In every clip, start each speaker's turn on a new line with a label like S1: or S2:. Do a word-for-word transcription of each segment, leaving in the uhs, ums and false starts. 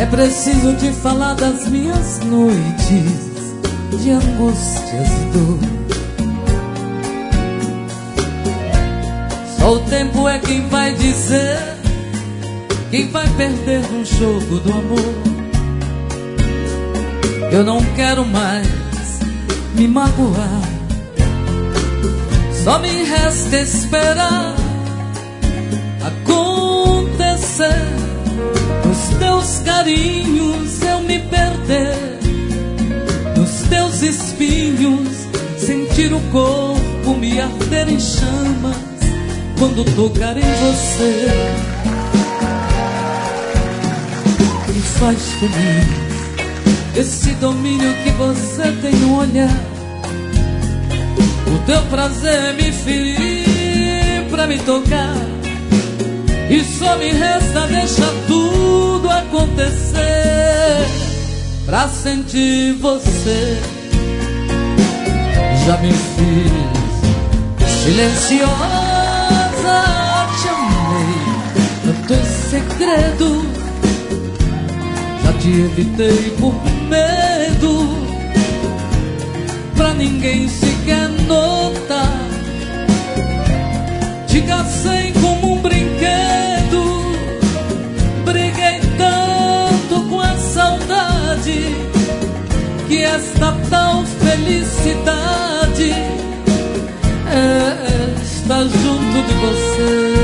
S1: É preciso te falar das minhas noites de angústias e dor. Só o tempo é quem vai dizer, quem vai perder no jogo do amor. Eu não quero mais me magoar, só me resta esperar acontecer. Nos teus carinhos eu me perder, nos teus espinhos sentir o corpo me arder em chamas quando tocar em você. Me faz feliz esse domínio que você tem no olhar. O teu prazer é me ferir pra me tocar, e só me resta deixar tudo acontecer pra sentir você. Já me fiz silenciosa, te amei tanto em segredo, já te evitei por medo, pra ninguém sequer notar. Te cacei como um brinquedo, briguei tanto com a saudade, que esta tal felicidade é estar junto de você.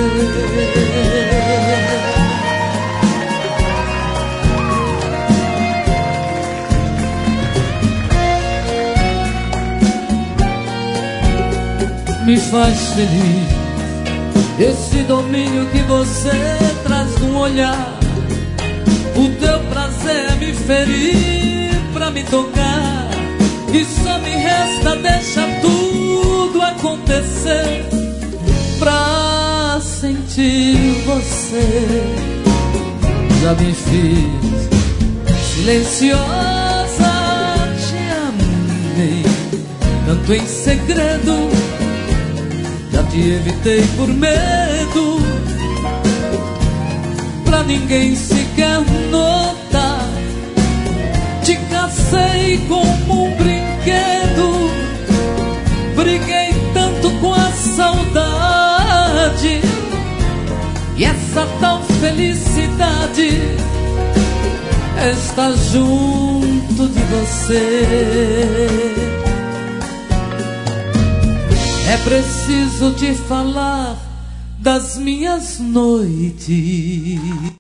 S1: Me faz feliz esse domínio que você traz num olhar. O teu prazer é me ferir pra me tocar, e só me resta deixar tudo acontecer pra sentir você. Já me fiz silenciosa, te amei tanto em segredo, já te evitei por medo, pra ninguém sequer notar. Te cacei como um brinquedo, briguei tanto com a saudade, e essa tal felicidade está junto de você. É preciso te falar das minhas noites.